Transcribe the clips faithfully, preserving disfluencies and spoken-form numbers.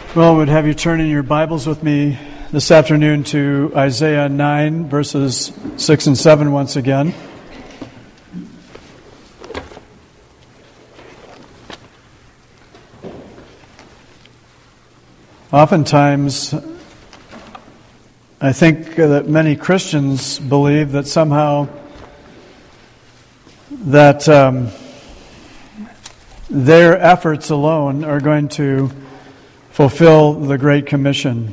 Well, I would have you turn in your Bibles with me this afternoon to Isaiah nine, verses six and seven once again. Oftentimes, I think that many Christians believe that somehow that um, their efforts alone are going to fulfill the Great Commission.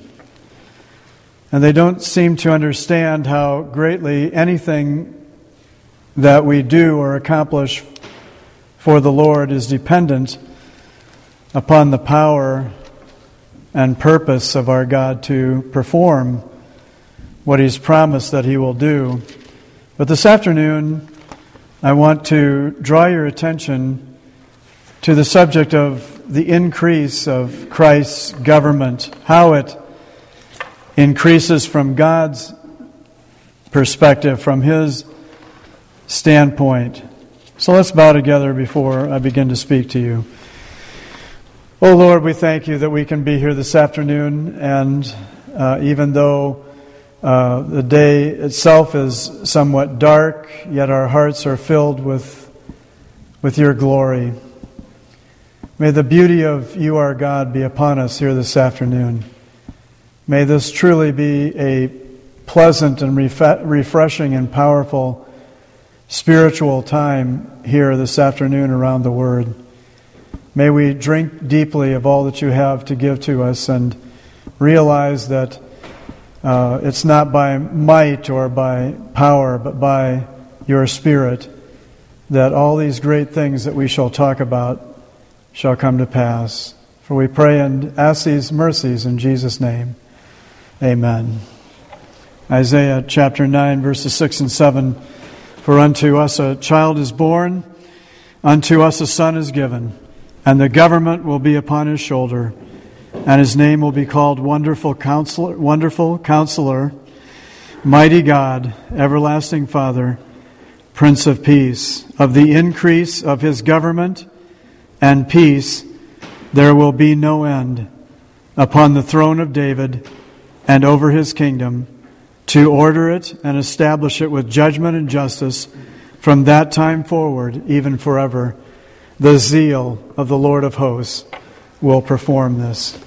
And they don't seem to understand how greatly anything that we do or accomplish for the Lord is dependent upon the power and purpose of our God to perform what He's promised that He will do. But this afternoon, I want to draw your attention to the subject of the increase of Christ's government, how it increases from God's perspective, from His standpoint. So let's bow together before I begin to speak to you. Oh Lord, we thank You that we can be here this afternoon, and uh, even though uh, the day itself is somewhat dark, yet our hearts are filled with, with Your glory. May the beauty of You, our God, be upon us here this afternoon. May this truly be a pleasant and ref- refreshing and powerful spiritual time here this afternoon around the Word. May we drink deeply of all that You have to give to us and realize that uh, it's not by might or by power, but by Your Spirit that all these great things that we shall talk about shall come to pass. For we pray and ask these mercies in Jesus' name. Amen. Isaiah chapter nine, verses six and seven. For unto us a child is born, unto us a son is given, and the government will be upon His shoulder, and His name will be called Wonderful Counselor, Wonderful Counselor, Mighty God, Everlasting Father, Prince of Peace. Of the increase of His government and peace there will be no end, upon the throne of David and over His kingdom, to order it and establish it with judgment and justice from that time forward, even forever. The zeal of the Lord of hosts will perform this.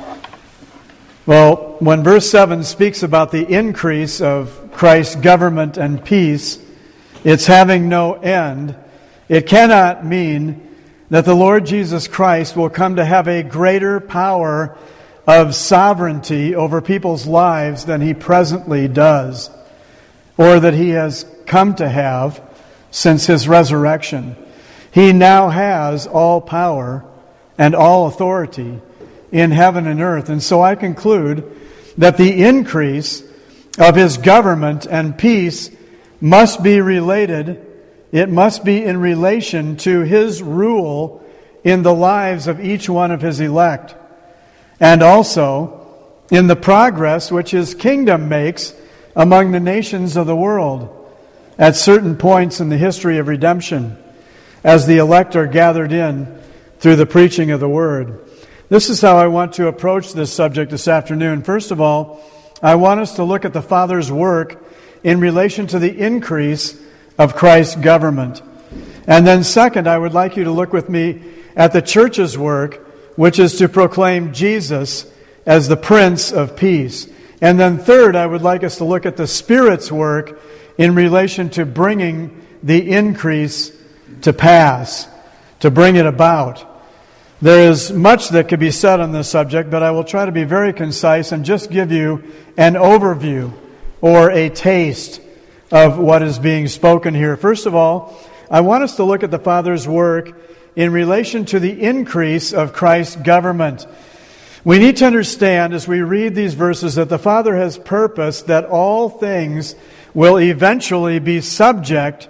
Well, when verse seven speaks about the increase of Christ's government and peace, it's having no end. It cannot mean that the Lord Jesus Christ will come to have a greater power of sovereignty over people's lives than He presently does, or that He has come to have since His resurrection. He now has all power and all authority in heaven and earth. And so I conclude that the increase of His government and peace must be related It must be in relation to His rule in the lives of each one of His elect, and also in the progress which His kingdom makes among the nations of the world at certain points in the history of redemption, as the elect are gathered in through the preaching of the Word. This is how I want to approach this subject this afternoon. First of all, I want us to look at the Father's work in relation to the increase of Christ's government. And then second, I would like you to look with me at the church's work, which is to proclaim Jesus as the Prince of Peace. And then third, I would like us to look at the Spirit's work in relation to bringing the increase to pass, to bring it about. There is much that could be said on this subject, but I will try to be very concise and just give you an overview or a taste of what is being spoken here. First of all, I want us to look at the Father's work in relation to the increase of Christ's government. We need to understand as we read these verses that the Father has purposed that all things will eventually be subject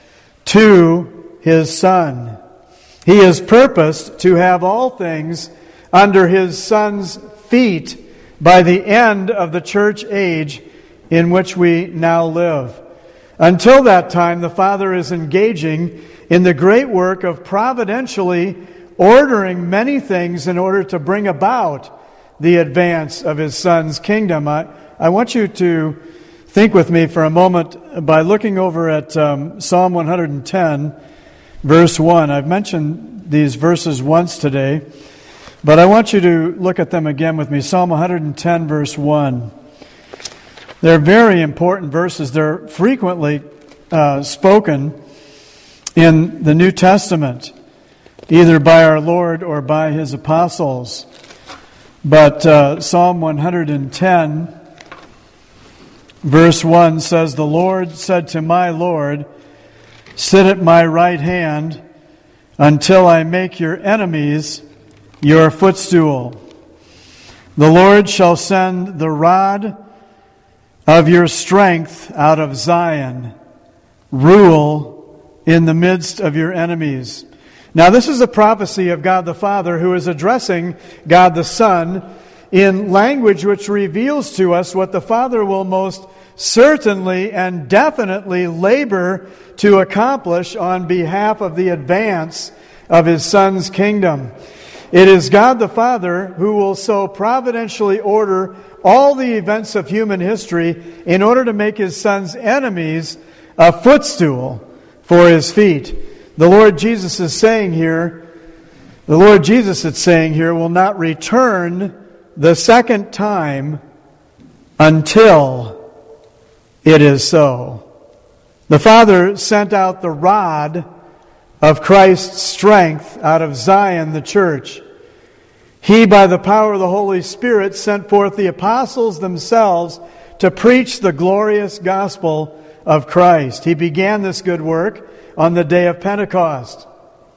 to His Son. He has purposed to have all things under His Son's feet by the end of the church age in which we now live. Until that time, the Father is engaging in the great work of providentially ordering many things in order to bring about the advance of His Son's kingdom. I, I want you to think with me for a moment by looking over at um, Psalm one hundred ten, verse one. I've mentioned these verses once today, but I want you to look at them again with me. Psalm one hundred ten, verse one. They're very important verses. They're frequently uh, spoken in the New Testament, either by our Lord or by His apostles. But uh, Psalm one hundred ten, verse one says, "The Lord said to my Lord, sit at my right hand until I make your enemies your footstool. The Lord shall send the rod of your strength out of Zion. Rule in the midst of your enemies." Now, this is a prophecy of God the Father who is addressing God the Son in language which reveals to us what the Father will most certainly and definitely labor to accomplish on behalf of the advance of His Son's kingdom. It is God the Father who will so providentially order all the events of human history in order to make His Son's enemies a footstool for His feet. The Lord Jesus is saying here, the Lord Jesus is saying here, will not return the second time until it is so. The Father sent out the rod of Christ's strength out of Zion, the church. He, by the power of the Holy Spirit, sent forth the apostles themselves to preach the glorious gospel of Christ. He began this good work on the day of Pentecost.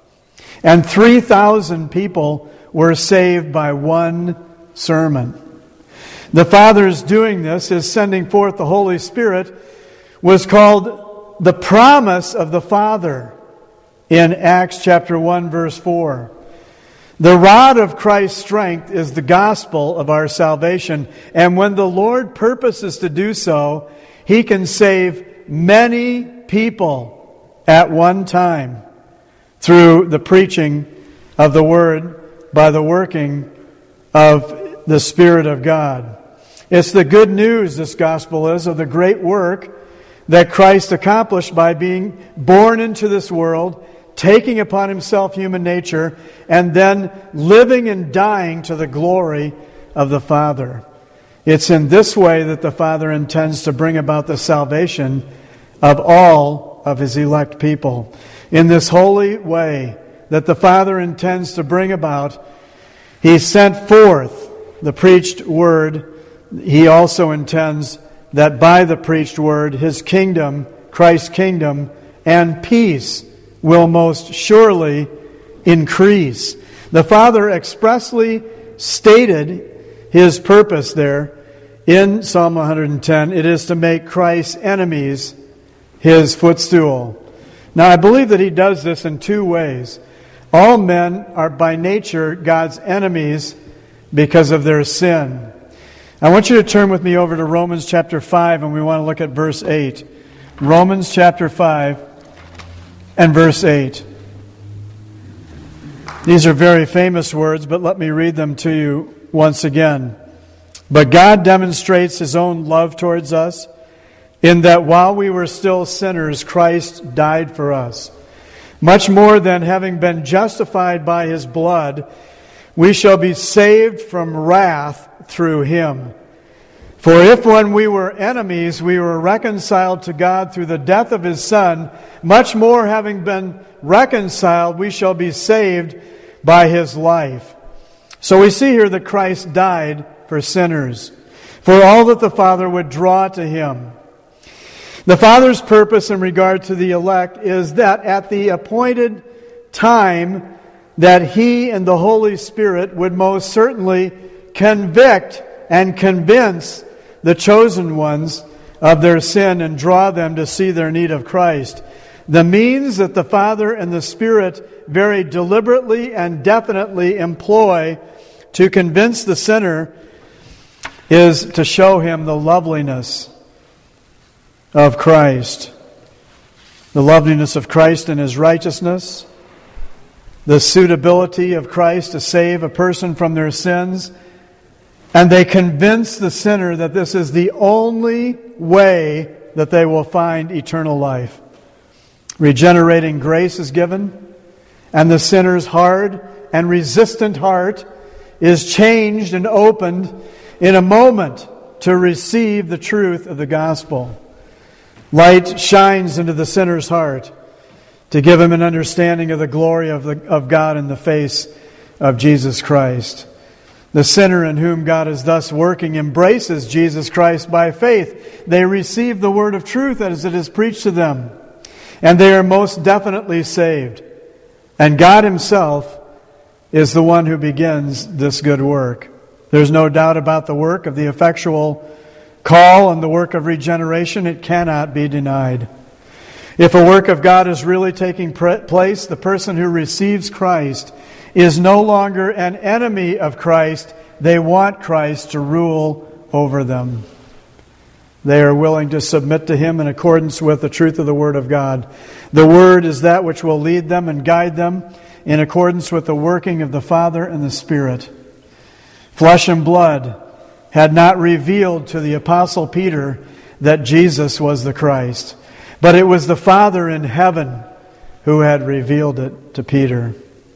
And three thousand people were saved by one sermon. The Father's doing this, His sending forth the Holy Spirit, was called the promise of the Father in Acts chapter one, verse four. The rod of Christ's strength is the gospel of our salvation. And when the Lord purposes to do so, He can save many people at one time through the preaching of the Word by the working of the Spirit of God. It's the good news, this gospel is, of the great work that Christ accomplished by being born into this world, taking upon Himself human nature, and then living and dying to the glory of the Father. It's in this way that the Father intends to bring about the salvation of all of His elect people. In this holy way that the Father intends to bring about, He sent forth the preached Word. He also intends that by the preached Word, His kingdom, Christ's kingdom, and peace will most surely increase. The Father expressly stated His purpose there in Psalm one hundred ten. It is to make Christ's enemies His footstool. Now, I believe that He does this in two ways. All men are by nature God's enemies because of their sin. I want you to turn with me over to Romans chapter five, and we want to look at verse eight. Romans chapter five and verse eight. These are very famous words, but let me read them to you once again. "But God demonstrates His own love towards us, in that while we were still sinners, Christ died for us. Much more than having been justified by His blood, we shall be saved from wrath through Him. For if when we were enemies, we were reconciled to God through the death of His Son, much more having been reconciled, we shall be saved by His life." So we see here that Christ died for sinners, for all that the Father would draw to Him. The Father's purpose in regard to the elect is that at the appointed time that He and the Holy Spirit would most certainly convict and convince the chosen ones of their sin and draw them to see their need of Christ. The means that the Father and the Spirit very deliberately and definitely employ to convince the sinner is to show him the loveliness of Christ. The loveliness of Christ and His righteousness. The suitability of Christ to save a person from their sins. And they convince the sinner that this is the only way that they will find eternal life. Regenerating grace is given, and the sinner's hard and resistant heart is changed and opened in a moment to receive the truth of the gospel. Light shines into the sinner's heart to give him an understanding of the glory of, the, of God in the face of Jesus Christ. The sinner in whom God is thus working embraces Jesus Christ by faith. They receive the word of truth as it is preached to them, and they are most definitely saved. And God Himself is the one who begins this good work. There's no doubt about the work of the effectual call and the work of regeneration. It cannot be denied. If a work of God is really taking place, the person who receives Christ is no longer an enemy of Christ. They want Christ to rule over them. They are willing to submit to Him in accordance with the truth of the Word of God. The Word is that which will lead them and guide them in accordance with the working of the Father and the Spirit. Flesh and blood had not revealed to the Apostle Peter that Jesus was the Christ, but it was the Father in heaven who had revealed it to Peter.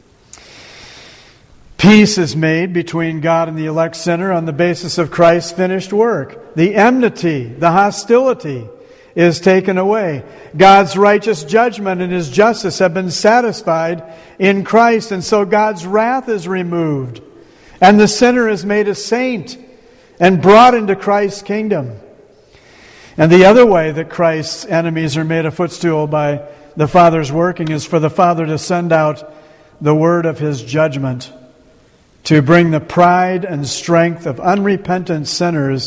Peace is made between God and the elect sinner on the basis of Christ's finished work. The enmity, the hostility is taken away. God's righteous judgment and His justice have been satisfied in Christ, and so God's wrath is removed. And the sinner is made a saint and brought into Christ's kingdom. And the other way that Christ's enemies are made a footstool by the Father's working is for the Father to send out the word of His judgment, to bring the pride and strength of unrepentant sinners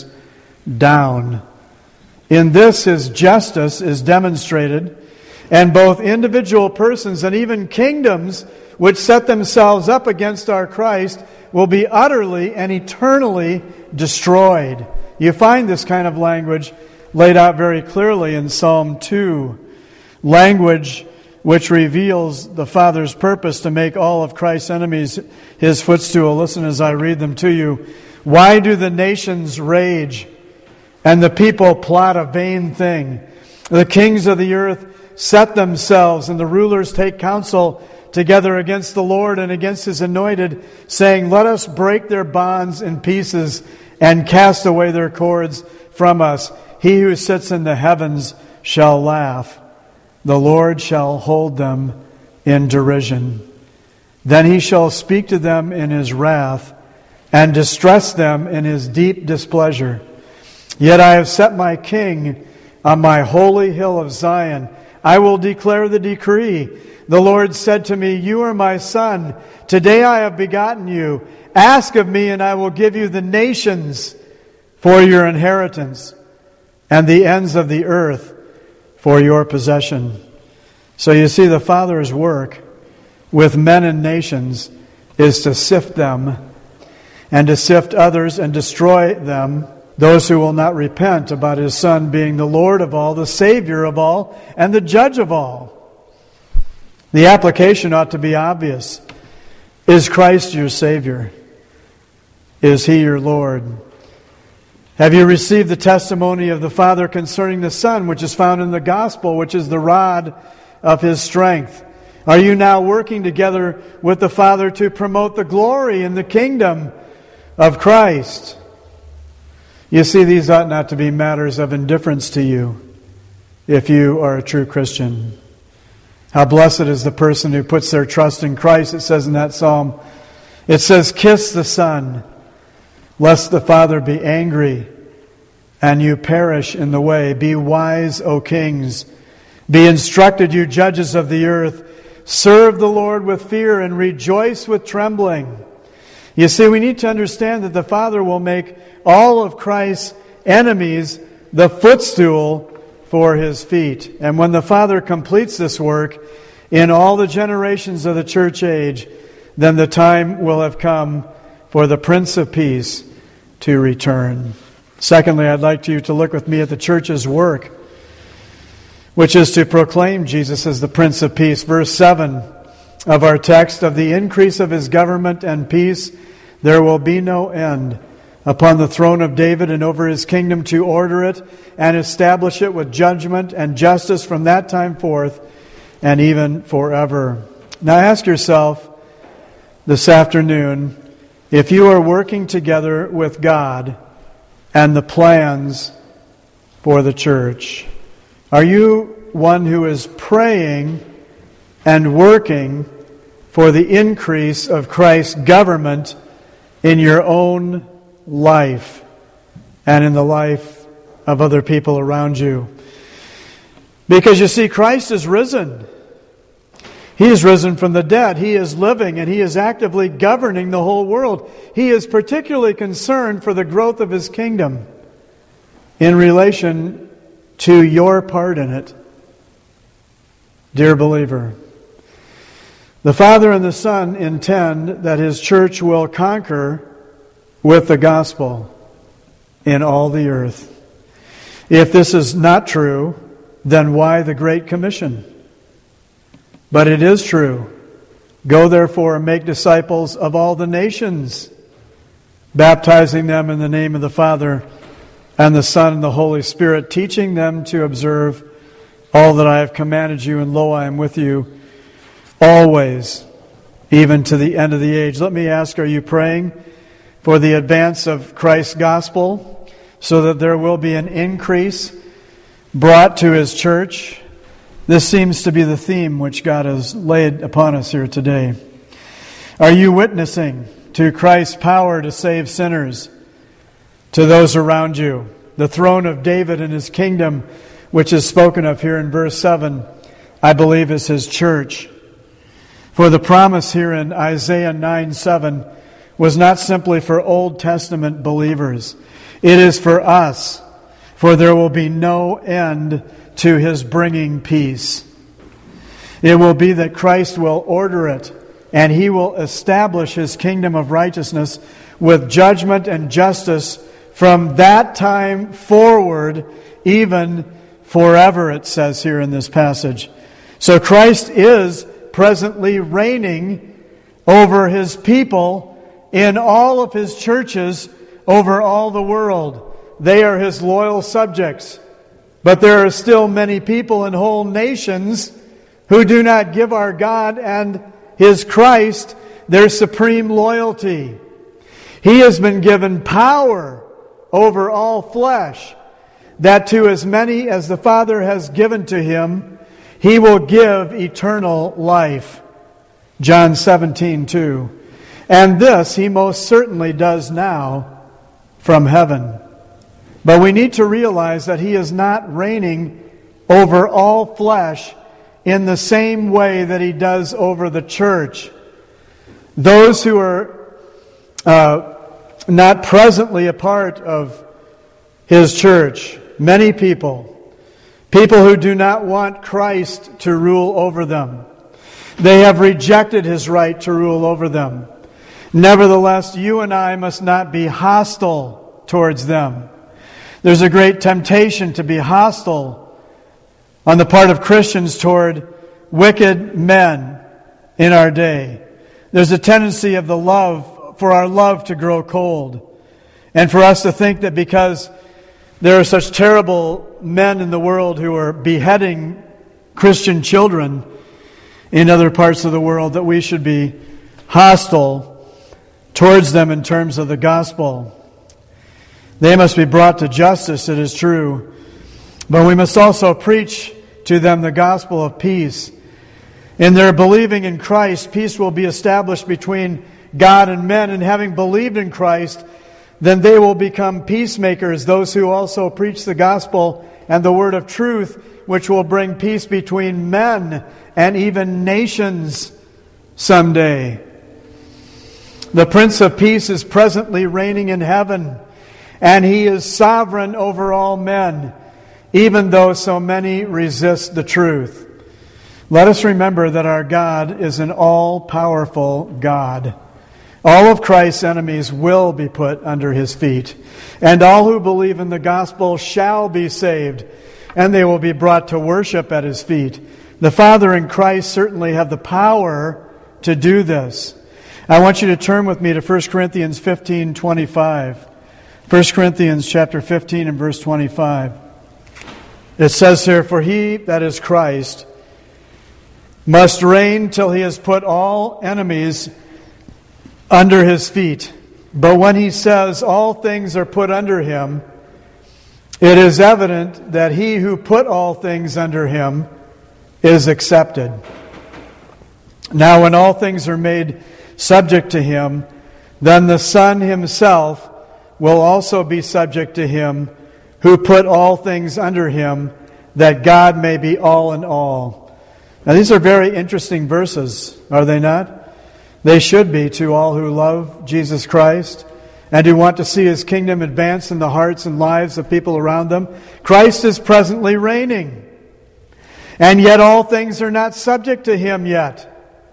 down. In this, His justice is demonstrated, and both individual persons and even kingdoms which set themselves up against our Christ will be utterly and eternally destroyed. You find this kind of language laid out very clearly in Psalm two, language which reveals the Father's purpose to make all of Christ's enemies His footstool. Listen as I read them to you. Why do the nations rage and the people plot a vain thing? The kings of the earth set themselves, and the rulers take counsel together against the Lord and against His anointed, saying, let us break their bonds in pieces and cast away their cords from us. He who sits in the heavens shall laugh. The Lord shall hold them in derision. Then He shall speak to them in His wrath and distress them in His deep displeasure. Yet I have set my King on my holy hill of Zion. I will declare the decree. The Lord said to me, you are my son. Today I have begotten you. Ask of me, and I will give you the nations for your inheritance, and the ends of the earth for your possession. So you see, the Father's work with men and nations is to sift them, and to sift others and destroy them, those who will not repent about His Son being the Lord of all, the Savior of all, and the Judge of all. The application ought to be obvious. Is Christ your Savior? Is He your Lord? Have you received the testimony of the Father concerning the Son, which is found in the gospel, which is the rod of His strength? Are you now working together with the Father to promote the glory and the kingdom of Christ? You see, these ought not to be matters of indifference to you if you are a true Christian. How blessed is the person who puts their trust in Christ, it says in that psalm. It says, kiss the Son, lest the Father be angry and you perish in the way. Be wise, O kings. Be instructed, you judges of the earth. Serve the Lord with fear and rejoice with trembling. You see, we need to understand that the Father will make all of Christ's enemies the footstool for His feet. And when the Father completes this work in all the generations of the church age, then the time will have come for the Prince of Peace to return. Secondly, I'd like you to look with me at the church's work, which is to proclaim Jesus as the Prince of Peace. Verse seven of our text, of the increase of His government and peace there will be no end upon the throne of David and over his kingdom, to order it and establish it with judgment and justice from that time forth and even forever. Now ask yourself this afternoon, if you are working together with God and the plans for the church, are you one who is praying and working for the increase of Christ's government in your own life and in the life of other people around you? Because you see, Christ is risen. He is risen from the dead. He is living and He is actively governing the whole world. He is particularly concerned for the growth of His kingdom in relation to your part in it. Dear believer, the Father and the Son intend that His church will conquer with the gospel in all the earth. If this is not true, then why the Great Commission? But it is true. Go therefore and make disciples of all the nations, baptizing them in the name of the Father and the Son and the Holy Spirit, teaching them to observe all that I have commanded you, and lo, I am with you always, even to the end of the age. Let me ask, are you praying for the advance of Christ's gospel so that there will be an increase brought to His church? This seems to be the theme which God has laid upon us here today. Are you witnessing to Christ's power to save sinners, to those around you? The throne of David and His kingdom, which is spoken of here in verse seven, I believe is His church. For the promise here in Isaiah nine seven was not simply for Old Testament believers. It is for us, for there will be no end to His bringing peace. It will be that Christ will order it, and He will establish His kingdom of righteousness with judgment and justice from that time forward, even forever, it says here in this passage. So Christ is presently reigning over His people in all of His churches over all the world. They are His loyal subjects. But there are still many people and whole nations who do not give our God and His Christ their supreme loyalty. He has been given power over all flesh, that to as many as the Father has given to Him, He will give eternal life. John seventeen two. And this He most certainly does now from heaven. But we need to realize that He is not reigning over all flesh in the same way that He does over the church. Those who are uh, not presently a part of His church, many people, people who do not want Christ to rule over them, they have rejected His right to rule over them. Nevertheless, you and I must not be hostile towards them. There's a great temptation to be hostile on the part of Christians toward wicked men in our day. There's a tendency of the love, for our love to grow cold, and for us to think that because there are such terrible men in the world who are beheading Christian children in other parts of the world, that we should be hostile towards them in terms of the gospel. They must be brought to justice, it is true. But we must also preach to them the gospel of peace. In their believing in Christ, peace will be established between God and men. And having believed in Christ, then they will become peacemakers, those who also preach the gospel and the word of truth, which will bring peace between men and even nations someday. The Prince of Peace is presently reigning in heaven, and He is sovereign over all men, even though so many resist the truth. Let us remember that our God is an all-powerful God. All of Christ's enemies will be put under His feet, and all who believe in the gospel shall be saved, and they will be brought to worship at His feet. The Father and Christ certainly have the power to do this. I want you to turn with me to First Corinthians fifteen twenty-five. First Corinthians chapter fifteen and verse twenty-five. It says here, "For he, that is Christ, must reign till he has put all enemies under his feet. But when he says all things are put under him, it is evident that he who put all things under him is accepted. Now when all things are made subject to him, then the Son himself will also be subject to him who put all things under him, that God may be all in all." Now these are very interesting verses, are they not? They should be to all who love Jesus Christ and who want to see His kingdom advance in the hearts and lives of people around them. Christ is presently reigning, and yet all things are not subject to Him yet.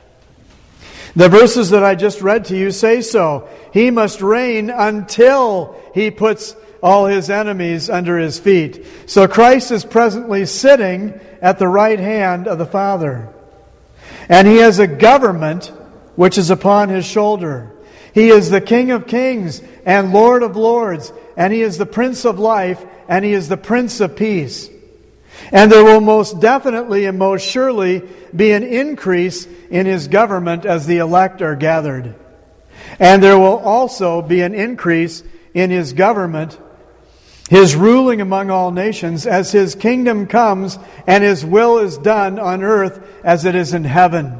The verses that I just read to you say so. He must reign until He puts all His enemies under His feet. So Christ is presently sitting at the right hand of the Father. And He has a government which is upon His shoulder. He is the King of kings and Lord of lords. And He is the Prince of life, and He is the Prince of peace. And there will most definitely and most surely be an increase in His government as the elect are gathered. And there will also be an increase in His government, His ruling among all nations, as His kingdom comes and His will is done on earth as it is in heaven.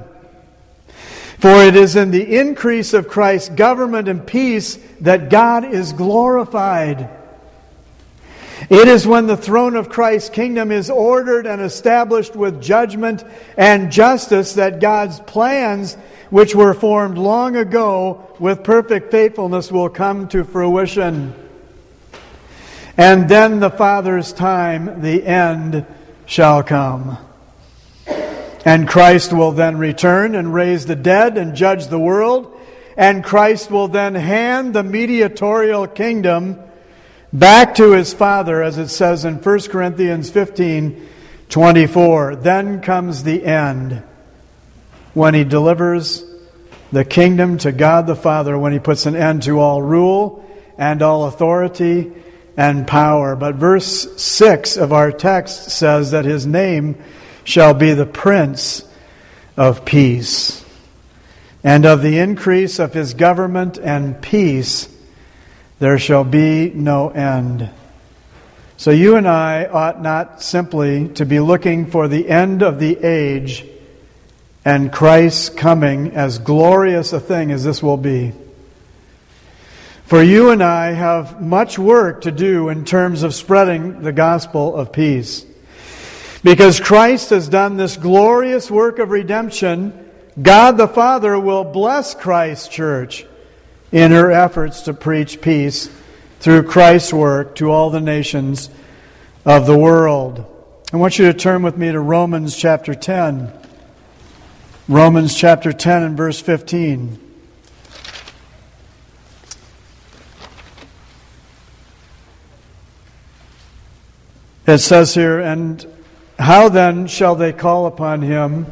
For it is in the increase of Christ's government and peace that God is glorified. It is when the throne of Christ's kingdom is ordered and established with judgment and justice that God's plans, which were formed long ago with perfect faithfulness, will come to fruition. And then the Father's time, the end, shall come. And Christ will then return and raise the dead and judge the world. And Christ will then hand the mediatorial kingdom back to His Father, as it says in First Corinthians fifteen twenty-four. Then comes the end, when He delivers the kingdom to God the Father, when He puts an end to all rule and all authority and power. But verse six of our text says that His name shall be the Prince of Peace. And of the increase of His government and peace there shall be no end. So you and I ought not simply to be looking for the end of the age and Christ's coming, as glorious a thing as this will be. For you and I have much work to do in terms of spreading the gospel of peace. Because Christ has done this glorious work of redemption, God the Father will bless Christ's church in her efforts to preach peace through Christ's work to all the nations of the world. I want you to turn with me to Romans chapter ten. Romans chapter ten and verse fifteen. It says here, "And how then shall they call upon Him,"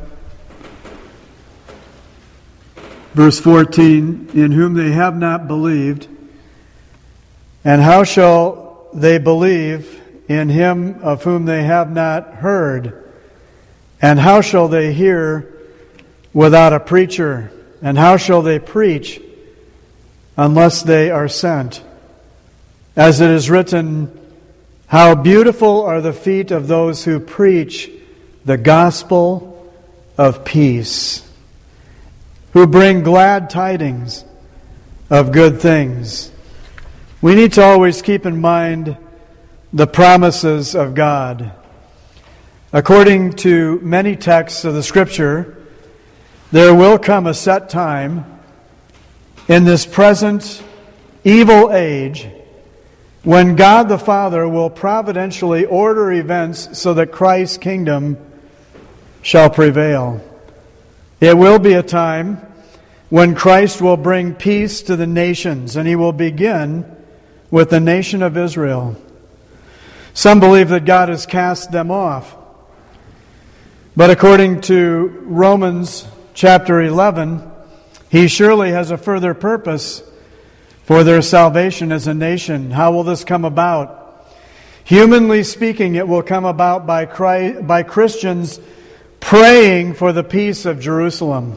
verse fourteen, "in whom they have not believed? And how shall they believe in Him of whom they have not heard? And how shall they hear without a preacher? And how shall they preach unless they are sent? As it is written, how beautiful are the feet of those who preach the gospel of peace, who bring glad tidings of good things." We need to always keep in mind the promises of God. According to many texts of the Scripture, there will come a set time in this present evil age when God the Father will providentially order events so that Christ's kingdom shall prevail. It will be a time when Christ will bring peace to the nations, and He will begin with the nation of Israel. Some believe that God has cast them off. But according to Romans chapter eleven, He surely has a further purpose for their salvation as a nation. How will this come about? Humanly speaking, it will come about by Christ, by Christians praying for the peace of Jerusalem,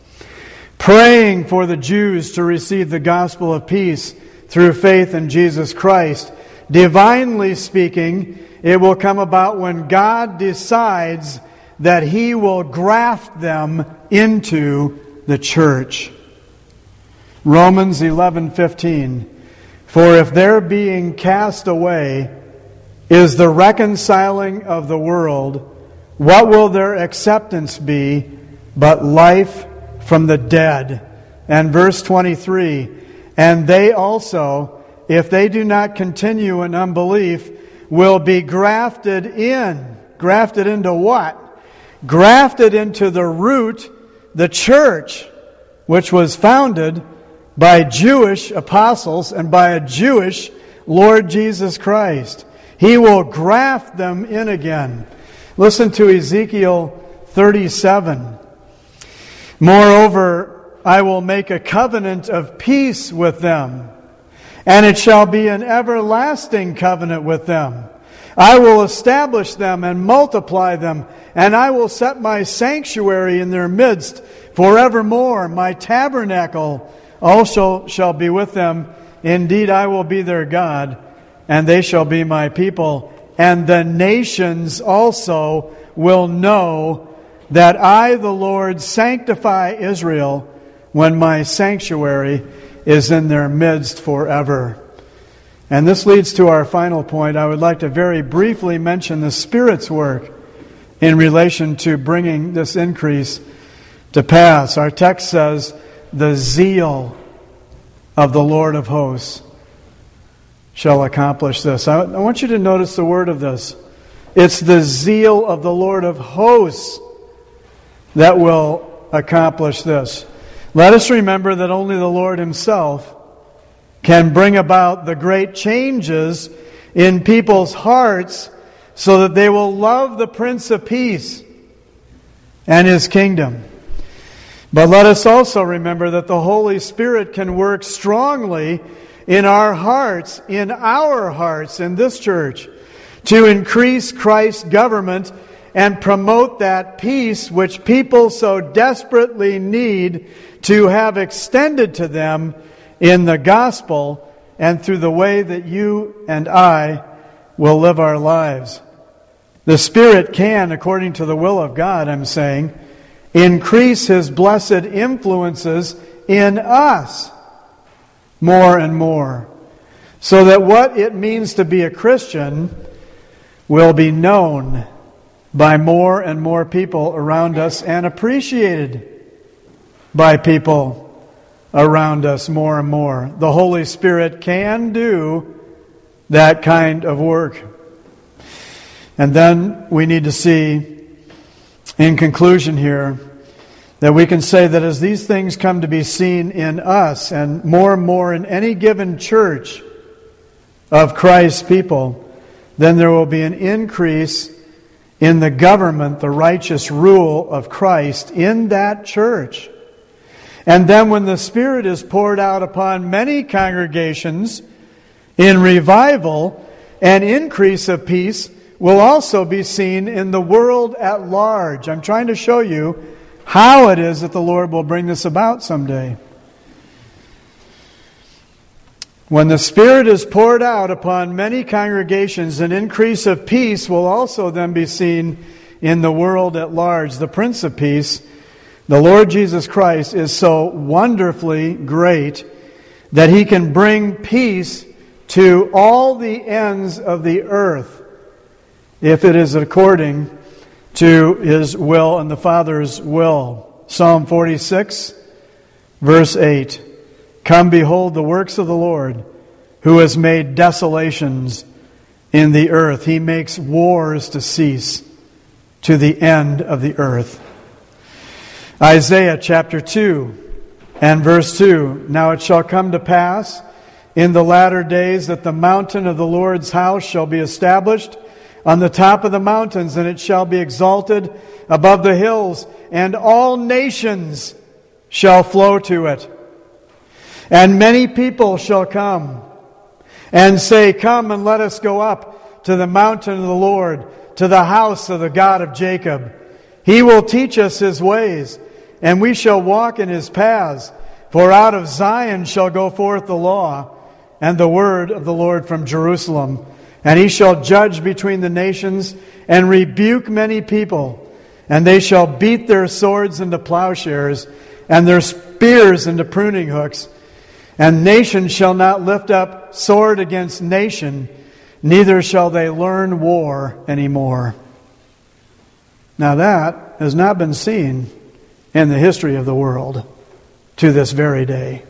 praying for the Jews to receive the gospel of peace through faith in Jesus Christ. Divinely speaking, it will come about when God decides that He will graft them into the church. Romans eleven fifteen. For if their being cast away is the reconciling of the world, what will their acceptance be but life from the dead? And verse twenty-three, and they also, if they do not continue in unbelief, will be grafted in. Grafted into what? Grafted into the root, the church, which was founded by Jewish apostles and by a Jewish Lord Jesus Christ. He will graft them in again. Listen to Ezekiel thirty-seven. Moreover, I will make a covenant of peace with them, and it shall be an everlasting covenant with them. I will establish them and multiply them, and I will set my sanctuary in their midst forevermore. My tabernacle also shall be with them. Indeed, I will be their God, and they shall be my people. And the nations also will know that I, the Lord, sanctify Israel when my sanctuary is in their midst forever. And this leads to our final point. I would like to very briefly mention the Spirit's work in relation to bringing this increase to pass. Our text says, the zeal of the Lord of hosts shall accomplish this. I, I want you to notice the word of this. It's the zeal of the Lord of hosts that will accomplish this. Let us remember that only the Lord Himself can bring about the great changes in people's hearts so that they will love the Prince of Peace and His kingdom. But let us also remember that the Holy Spirit can work strongly in our hearts, in our hearts, in this church, to increase Christ's government and promote that peace which people so desperately need to have extended to them in the gospel and through the way that you and I will live our lives. The Spirit can, according to the will of God, I'm saying, increase His blessed influences in us more and more, so that what it means to be a Christian will be known by more and more people around us and appreciated by people around us more and more. The Holy Spirit can do that kind of work. And then we need to see, in conclusion here, that we can say that as these things come to be seen in us and more and more in any given church of Christ's people, then there will be an increase in the government, the righteous rule of Christ in that church. And then when the Spirit is poured out upon many congregations in revival, an increase of peace will also be seen in the world at large. I'm trying to show you how it is that the Lord will bring this about someday. When the Spirit is poured out upon many congregations, an increase of peace will also then be seen in the world at large. The Prince of Peace, the Lord Jesus Christ, is so wonderfully great that He can bring peace to all the ends of the earth if it is according to His will and the Father's will. Psalm forty-six, verse eight. Come, behold the works of the Lord, who has made desolations in the earth. He makes wars to cease to the end of the earth. Isaiah chapter two and verse two. Now it shall come to pass in the latter days that the mountain of the Lord's house shall be established on the top of the mountains, and it shall be exalted above the hills, and all nations shall flow to it. And many people shall come and say, Come and let us go up to the mountain of the Lord, to the house of the God of Jacob. He will teach us his ways, and we shall walk in his paths. For out of Zion shall go forth the law and the word of the Lord from Jerusalem. And he shall judge between the nations and rebuke many people. And they shall beat their swords into plowshares and their spears into pruning hooks. And nation shall not lift up sword against nation, neither shall they learn war anymore. Now that has not been seen in the history of the world to this very day.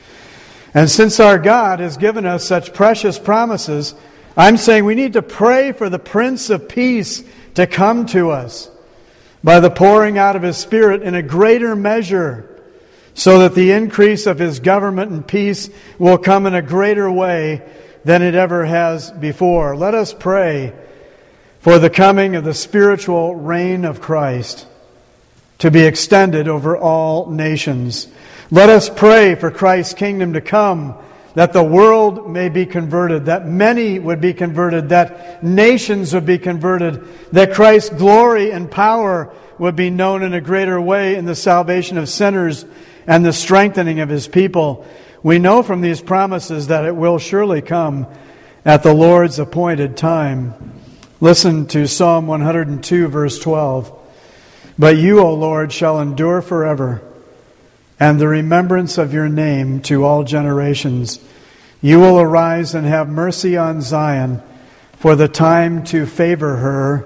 And since our God has given us such precious promises, I'm saying we need to pray for the Prince of Peace to come to us by the pouring out of his Spirit in a greater measure, so that the increase of his government and peace will come in a greater way than it ever has before. Let us pray for the coming of the spiritual reign of Christ to be extended over all nations. Let us pray for Christ's kingdom to come, that the world may be converted, that many would be converted, that nations would be converted, that Christ's glory and power would be known in a greater way in the salvation of sinners and the strengthening of his people. We know from these promises that it will surely come at the Lord's appointed time. Listen to Psalm one hundred two, verse twelve. But you, O Lord, shall endure forever, and the remembrance of your name to all generations. You will arise and have mercy on Zion, for the time to favor her,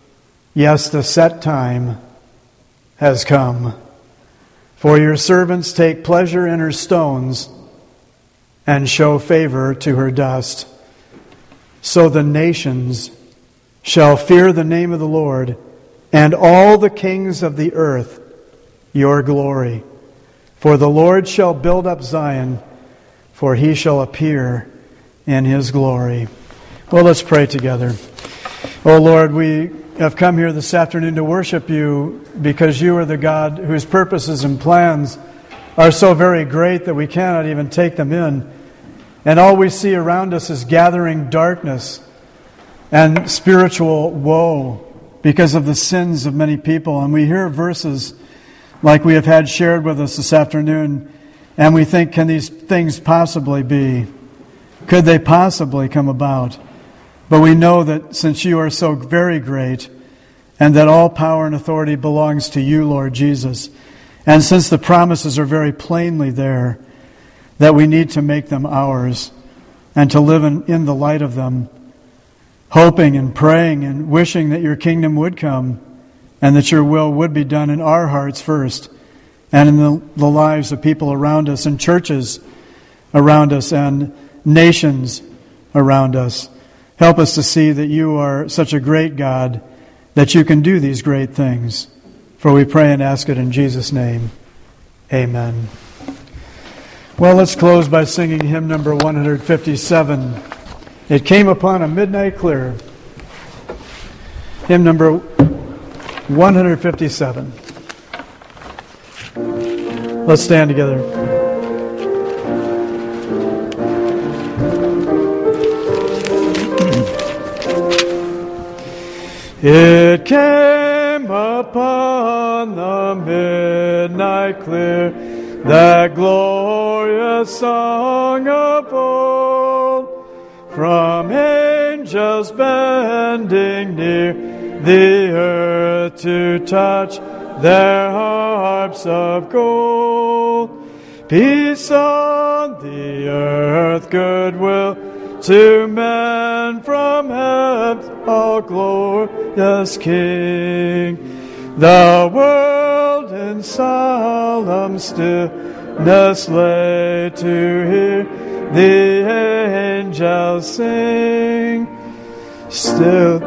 yes, the set time, has come. For your servants take pleasure in her stones and show favor to her dust. So the nations shall fear the name of the Lord, and all the kings of the earth your glory. For the Lord shall build up Zion, for he shall appear in his glory. Well, let's pray together. Oh Lord, we have come here this afternoon to worship you because you are the God whose purposes and plans are so very great that we cannot even take them in. And all we see around us is gathering darkness and spiritual woe because of the sins of many people. And we hear verses like we have had shared with us this afternoon, and we think, can these things possibly be? Could they possibly come about? But we know that since you are so very great, and that all power and authority belongs to you, Lord Jesus, and since the promises are very plainly there, that we need to make them ours, and to live in, in the light of them, hoping and praying and wishing that your kingdom would come, and that your will would be done in our hearts first, and in the, the lives of people around us, and churches around us, and nations around us. Help us to see that you are such a great God, that you can do these great things. For we pray and ask it in Jesus' name. Amen. Well, let's close by singing hymn number one fifty-seven. It came upon a midnight clear. Hymn number one fifty-seven. Let's stand together. It came upon the midnight clear, that glorious song of old, from angels bending near the earth to touch their harps of gold. Peace on the earth, goodwill to men from heaven's all glorious King. The world in solemn stillness lay to hear the angels sing. Still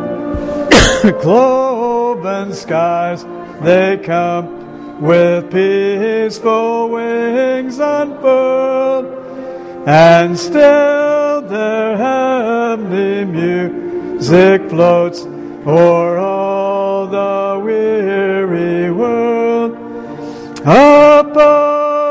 cloven skies they come, with peaceful wings unfurled, and still their heavenly music floats o'er all the weary world. Above it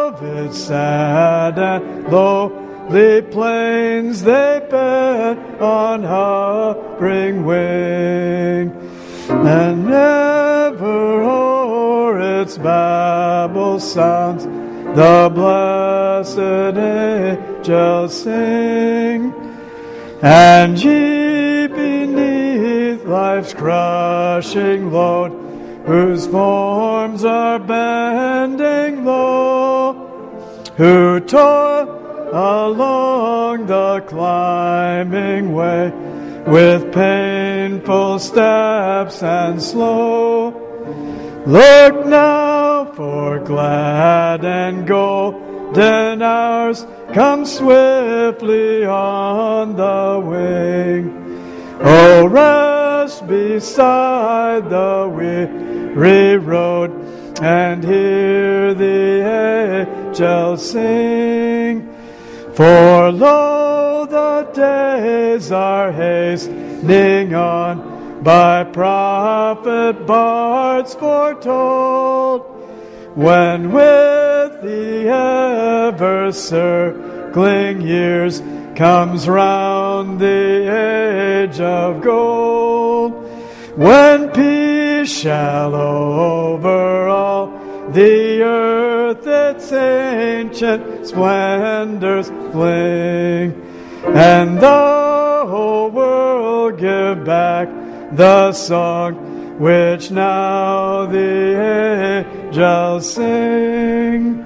deserts sad and lowly plains they bend on hovering wing, and never o'er its Babel sounds the blessed angels sing. And ye beneath life's crushing load, whose forms are bending low, who toil along the climbing way with painful steps and slow, look now, for glad and golden hours come swiftly on the wing. Oh, rest beside the weary road and hear the angels sing. For lo, the days are hastening on, by prophet bards foretold, when with the ever-circling years comes round the age of gold, when peace shall over all the earth its ancient splendors fling, and the whole world give back the song which now the angels sing.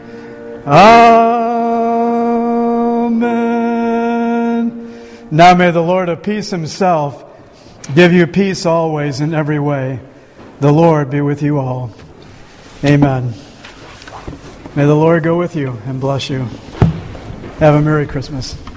Amen. Now may the Lord of peace himself give you peace always in every way. The Lord be with you all. Amen. May the Lord go with you and bless you. Have a Merry Christmas.